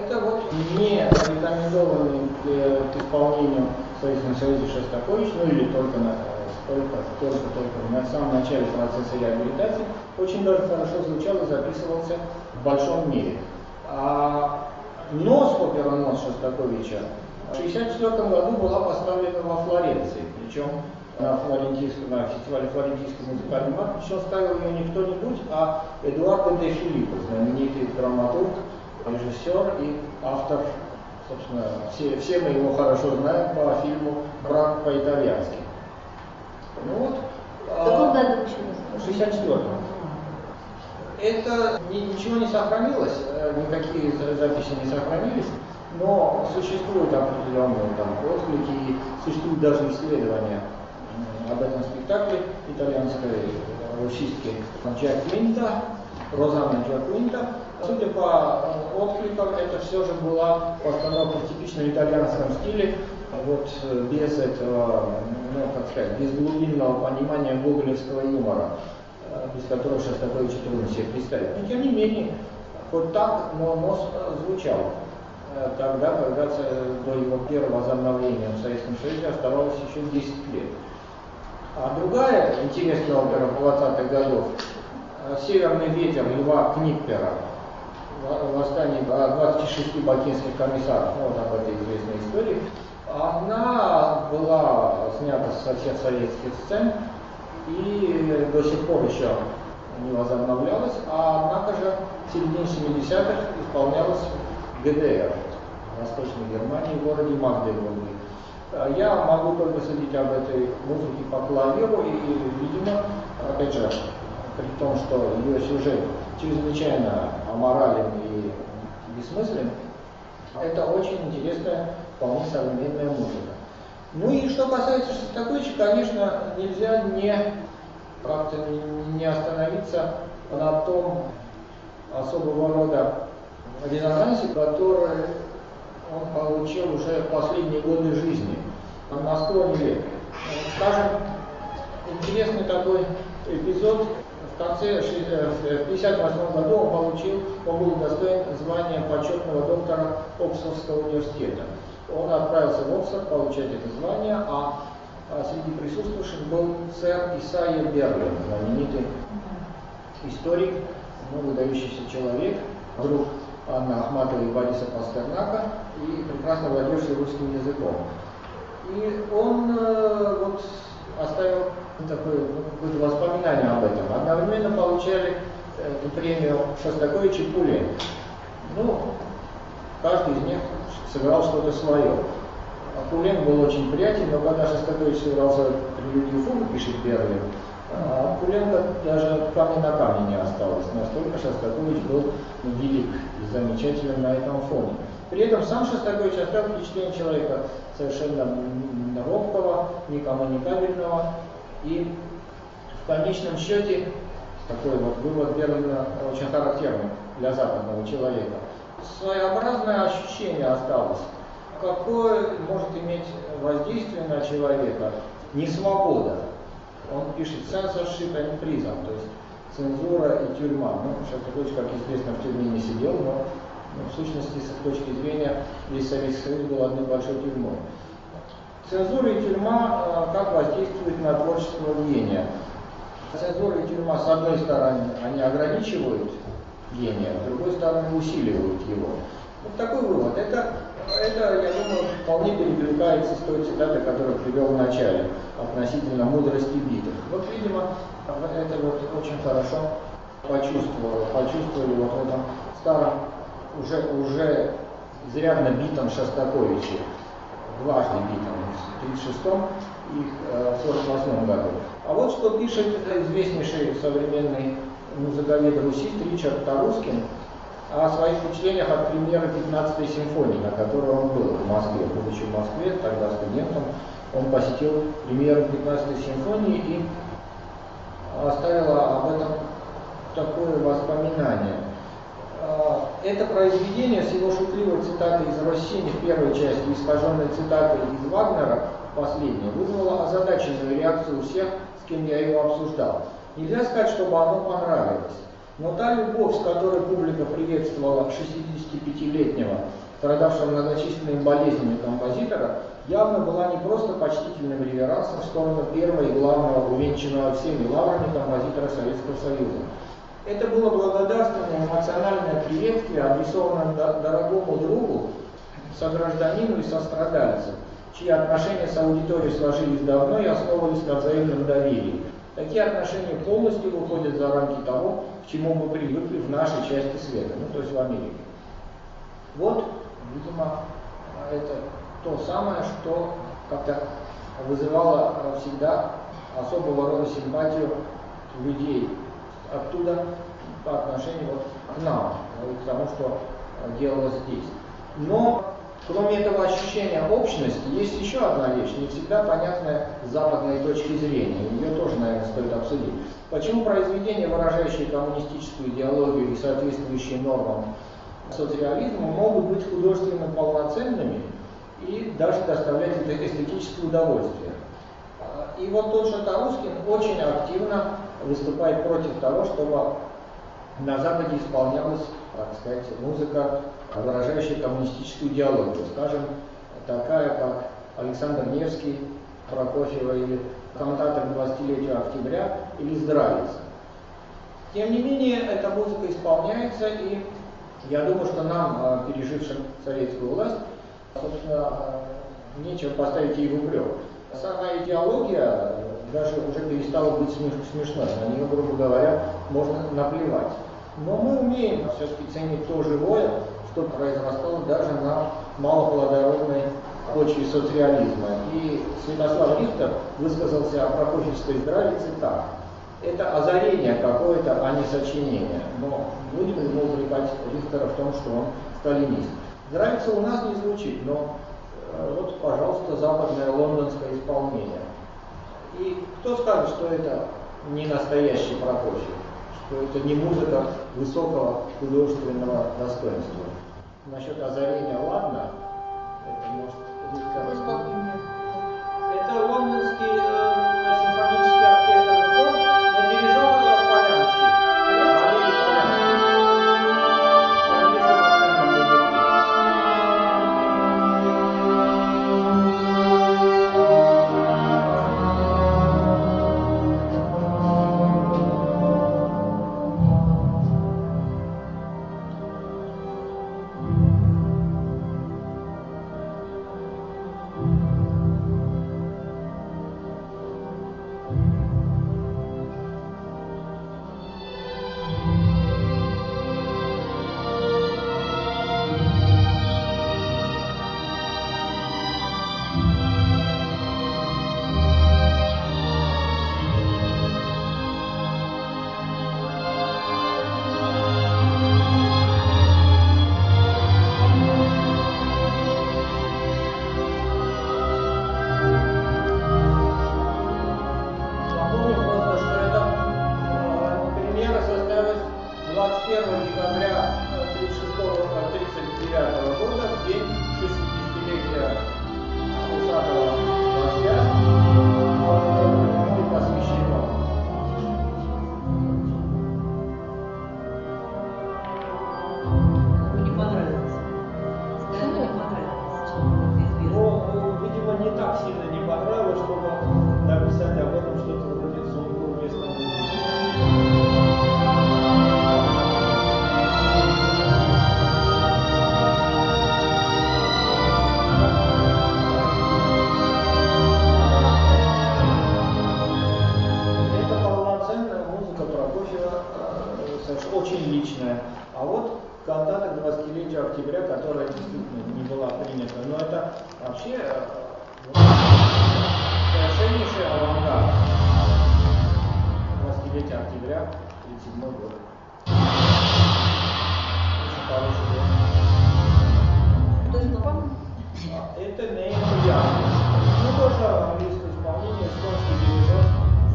Это вот не рекомендованный к исполнению в Советском Союзе Шостакович, ну или только на самом начале процесса реабилитации, очень даже хорошо звучал и записывался в большом мире. А опера «Нос» Шостаковича в 1964 году была поставлена во Флоренции, причем на фестивале Флорентийской музыкальной марки, причем ставил ее не кто-нибудь, а Эдуардо де Филиппо, знаменитый драматург, режиссер и автор, собственно, все мы его хорошо знаем по фильму «Брак по-итальянски». Ну вот, в каком году почему? В 1964. Это ничего не сохранилось, никакие записи не сохранились, но существуют определенные отклики, и существуют даже исследования об этом спектакле итальянской русистки Джаквинта, Розанна Джаквинта. Судя по откликам, это все же была постановка в типичном итальянском стиле, вот без этого, без глубинного понимания гоголевского юмора, без которого Шостакович трудно себе представить. Но тем не менее, хоть так, но «Нос» звучал тогда, когда до его первого возобновления в Советском Союзе оставалось еще 10 лет. А другая интересная опера 20-х годов «Северный ветер» Льва Книппера, «Восстание 26 бакинских комиссаров», вот об этой известной истории, она была снята со всех советских сцен и до сих пор еще не возобновлялась, однако же в середине 70-х исполнялась в ГДР, в Восточной Германии, в городе Магдебурге. Я могу только судить об этой музыке по клавиру, и, видимо, опять же, при том, что ее сюжет чрезвычайно аморален и бессмыслен, это очень интересная, вполне современная музыка. Ну и что касается Шостаковича, конечно, нельзя не остановиться на том особого рода резонансе, который он получил уже в последние годы жизни, на склоне века. Скажем, интересный такой эпизод. В конце 1958 году он был удостоен звания почетного доктора Оксфордского университета. Он отправился в Оксфорд получать это звание, а среди присутствующих был сэр Исайя Берлин, знаменитый историк, выдающийся человек, друг Анны Ахматовой и Бориса Пастернака, и прекрасно владевший русским языком. И он оставил какое-то воспоминание об этом. Одновременно получали эту премию Шостакович и Пулин. Каждый из них сыграл что-то свое. Пулин был очень приятен, но когда Шостакович сыграл свою прелюдию фугу, пишет Берлин, Пулин даже камня на камне не осталось. Настолько Шостакович был велик и замечателен на этом фоне. При этом сам Шостакович оставил впечатление человека совершенно робкого, некоммуникабельного, и в конечном счете такой вот вывод Берлина очень характерный для западного человека. Своеобразное ощущение осталось, какое может иметь воздействие на человека несвобода. Он пишет censorship and prison, то есть цензура и тюрьма. Шостакович, как известно, в тюрьме не сидел, но в сущности, с точки зрения, весь Советский Союз был одной большой тюрьмой. Цензура и тюрьма как воздействуют на творческое гения? Цензура и тюрьма, с одной стороны, они ограничивают гения, с другой стороны, усиливают его. Вот такой вывод. Это, я думаю, вполне перекликается с той цитатой, которую привел в начале, относительно мудрости битых. Вот, видимо, это вот очень хорошо почувствовали вот в этом старом, уже изрядно битом Шостаковиче, дважды битом, в 1936 и в 1948 году. А вот что пишет известнейший современный музыковед русист Ричард Тарускин о своих впечатлениях от премьеры 15-й симфонии, на которой он был в Москве. Будучи в Москве, тогда студентом, он посетил премьеру 15-й симфонии и оставил об этом такое воспоминание. Это произведение с его шутливой цитатой из Россини в первой части, искаженной цитатой из Вагнера в последней, вызвало озадаченную реакцию всех, с кем я его обсуждал. Нельзя сказать, чтобы оно понравилось. Но та любовь, с которой публика приветствовала 65-летнего, страдавшего многочисленными болезнями композитора, явно была не просто почтительным реверансом в сторону первого и главного, увенчанного всеми лаврами композитора Советского Союза. Это было благодарственное эмоциональное приветствие, адресованное дорогому другу, согражданину и сострадальцу, чьи отношения с аудиторией сложились давно и основывались на взаимном доверии. Такие отношения полностью выходят за рамки того, к чему мы привыкли в нашей части света, то есть в Америке. Вот, видимо, это то самое, что как-то вызывало всегда особого рода симпатию людей оттуда по отношению к нам, к тому, что делалось здесь. Но кроме этого ощущения общности, есть еще одна вещь, не всегда понятная с западной точки зрения. Ее тоже, наверное, стоит обсудить. Почему произведения, выражающие коммунистическую идеологию и соответствующие нормам соцреализма, могут быть художественно полноценными и даже доставлять эстетическое удовольствие? И вот тот же Тарускин очень активно выступает против того, чтобы на Западе исполнялась, так сказать, музыка, выражающая коммунистическую идеологию. Скажем, такая, как Александр Невский, Прокофьева или «Кантата к 20-летию октября» или «Здравица». Тем не менее, эта музыка исполняется, и я думаю, что нам, пережившим советскую власть, собственно, нечего поставить ей в упрек. Сама идеология даже уже перестала быть смешной, на нее, грубо говоря, можно наплевать. Но мы умеем все-таки ценить то живое, что произрастало даже на малоплодородной почве соцреализма. И Святослав Рихтер высказался о прокофьевской здравице так. Это озарение какое-то, а не сочинение. Но будем ему упрекать Рихтера в том, что он сталинист. Здравица у нас не звучит, но вот, пожалуйста, западное лондонское исполнение. И кто скажет, что это не настоящий Прокофьев, что это не музыка высокого художественного достоинства? Насчет озарения, ладно, это может... Это лондонский симфонический оркестр, но дирижер Полянский. Валерий очень личная. А вот кантата к 20-летию октября, которая действительно не была принята, но это вообще совершеннейший авангард. 20-летие октября, 1937 год. Очень хороший год. Кто знаком? Это Нейман Янг. Ну, тоже английское исполнение, эстонский дирижер.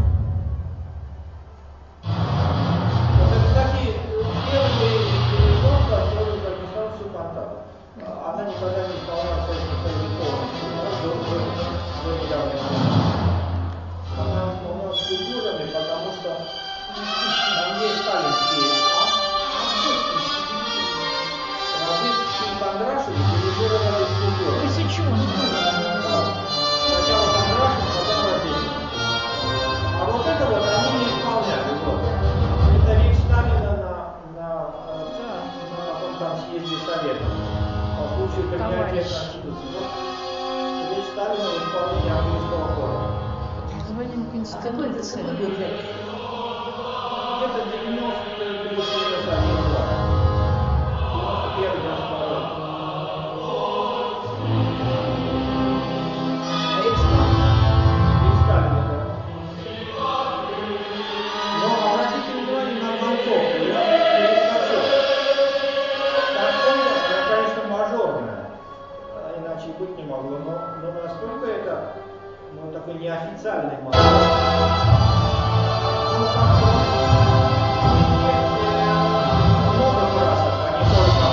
Первый дирижер, который записал всю кантату. Она никогда не исполнялась полностью, до недавнего времени. Она исполнялась с культурами, потому что там есть сталинские съезде Совета по случаю принятия Конституции. Вот речь Сталина в исполнении английского хода. Звоним Конституции. Это 93 год. 91 год. Быть не могло, но насколько это такой неофициальный мажор. Много красок, а не только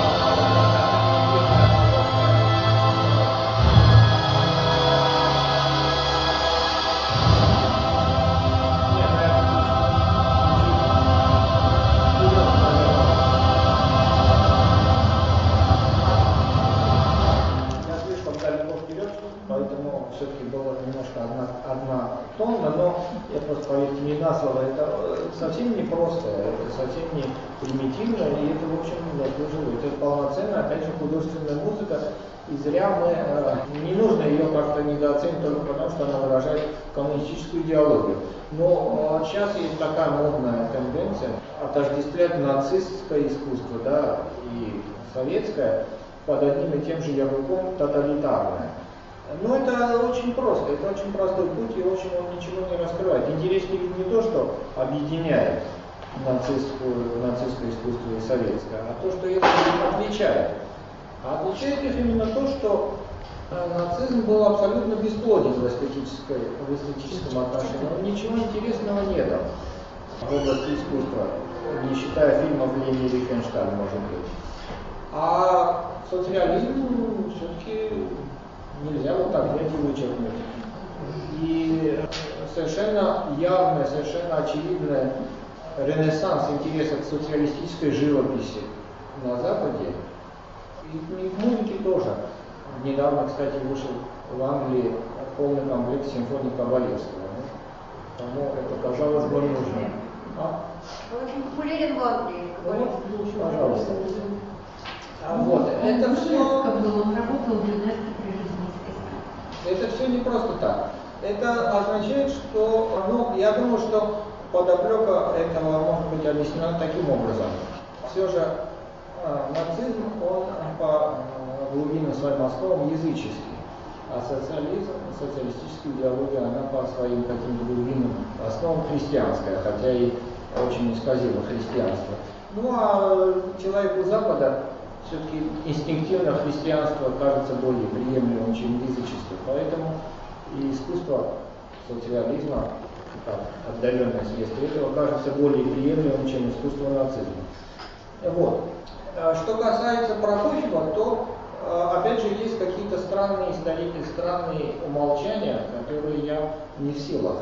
поэтому все-таки было немножко однотонно, но я просто, поверьте мне на слово, это совсем не просто, это совсем не примитивно, и это, в общем, заслуживает. Это полноценная, опять же, художественная музыка, и зря мы, не нужно ее как-то недооценить только потому, что она выражает коммунистическую идеологию. Но сейчас есть такая модная тенденция отождествлять нацистское искусство, да, и советское под одним и тем же ярлыком тоталитарное. Но это очень просто, это очень простой путь, и очень он ничего не раскрывает. Интереснее ведь не то, что объединяет нацистское искусство и советское, а то, что их отличает. А отличает их именно то, что нацизм был абсолютно бесплоден в эстетическом отношении. Ничего интересного нет в области искусства, не считая фильмов Лени Рифеншталь, может быть. А социализм все-таки нельзя вот так взять и вычеркнуть. И совершенно явный, совершенно очевидный ренессанс интереса к социалистической живописи на Западе, и к музыке тоже. Недавно, кстати, вышел в Англии полный комплект симфоний Кабалевского. Кому это, казалось бы, нужно. Он очень популярен в Англии. Пожалуйста. Вот, это все... Он работал в юнеско при жизни. Это все не просто так. Это означает, что, я думаю, что подоплека этого может быть объяснена таким образом. Все же нацизм, он по глубинным своим основам языческий, а социализм, социалистическая идеология, она по своим каким-то глубинным основам христианская, хотя и очень исказила христианство. Ну а человеку Запада все-таки инстинктивно христианство кажется более приемлемым, чем язычество. Поэтому и искусство социализма, как отдаленное следствие этого, кажется более приемлемым, чем искусство нацизма. Вот. Что касается Прокофьева, то, опять же, есть какие-то странные странные умолчания, которые я не в силах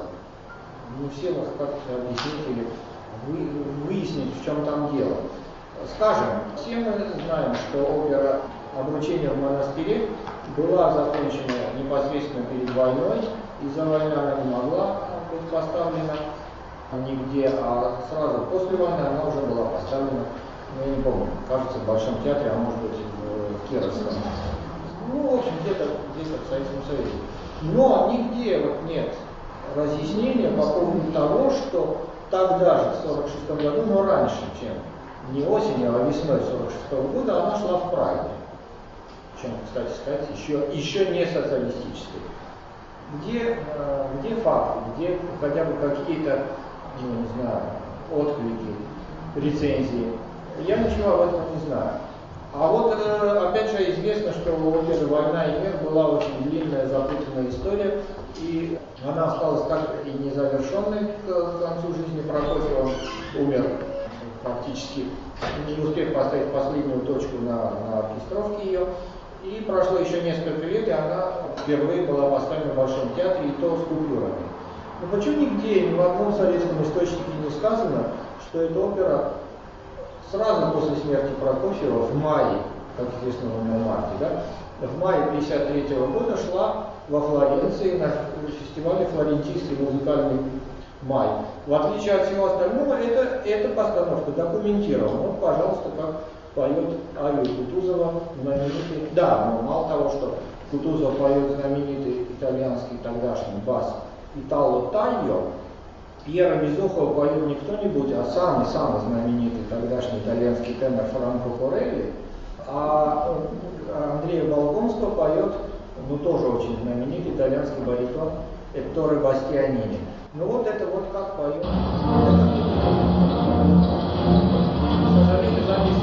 как-то объяснить или выяснить, в чем там дело. Скажем, все мы знаем, что опера «Обручение в монастыре» была закончена непосредственно перед войной, из-за войны она не могла быть поставлена нигде, а сразу после войны она уже была поставлена, я не помню, кажется, в Большом театре, а может быть в Кировском. В общем, где-то в Советском Союзе. Но нигде нет разъяснения по поводу того, что тогда же, в 1946 году, но раньше, чем не осенью, а весной 1946 года, она шла в Праге. Причем, кстати сказать, еще не социалистической. Где факты, где хотя бы какие-то, не знаю, отклики, рецензии. Я ничего об этом не знаю. А вот, опять же, известно, что у оперы «Война и мир» была очень длинная, запутанная история, и она осталась так и незавершенной к концу жизни. Прокофьев, он умер фактически, не успев поставить последнюю точку на оркестровке ее. И прошло еще несколько лет, и она впервые была поставлена в Большом театре, и то с купюрами. Но почему нигде, ни в одном советском источнике не сказано, что эта опера сразу после смерти Прокофьева, в мае, как известно, в марте, да, в мае 1953 года шла во Флоренции на фестивале «Флорентийский музыкальный май». В отличие от всего остального, эта постановка документирована. Вот, пожалуйста, как поет арию Кутузова, знаменитый, да, но мало того, что Кутузов поет знаменитый итальянский тогдашний бас «Итало Тайо», Пьера Безухова поет не кто-нибудь, а самый знаменитый тогдашний итальянский тенор Франко Корелли, а Андрея Болконского поет, ну тоже очень знаменитый итальянский баритон Этторе Бастианини. Ну вот это вот как поет. К сожалению, запись.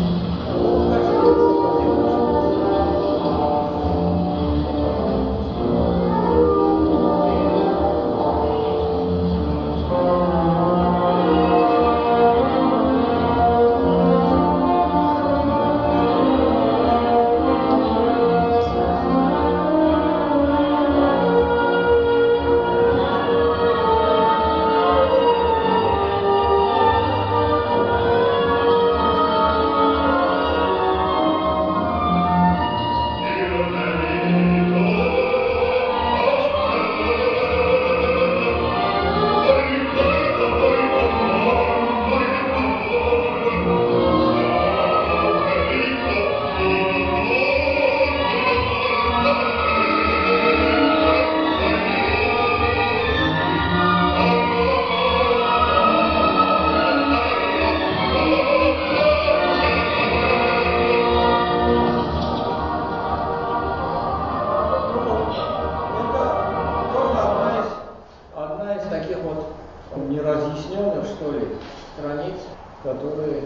неразъясненных, что ли, страниц, которые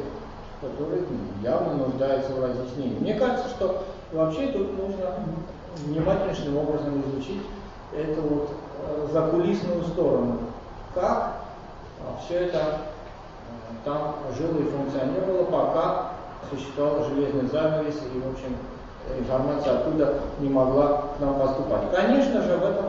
явно нуждаются в разъяснении. Мне кажется, что вообще тут нужно внимательнейшим образом изучить эту вот закулисную сторону, как все это там жило и функционировало, пока существовал железный занавес, и, в общем, информация оттуда не могла к нам поступать. Конечно же, в этом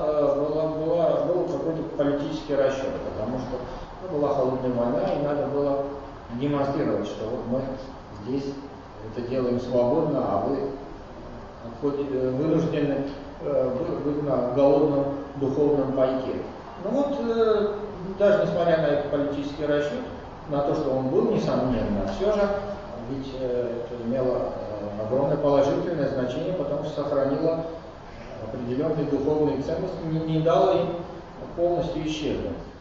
был какой-то политический расчет, потому что была холодная война, и надо было демонстрировать, что вот мы здесь это делаем свободно, а вы вынуждены быть на голодном духовном пайке. Ну вот, даже несмотря на этот политический расчет, на то, что он был, несомненно, все же ведь это имело огромное положительное значение, потому что сохранило определенные духовные ценности, не дало им полностью исчезнуть.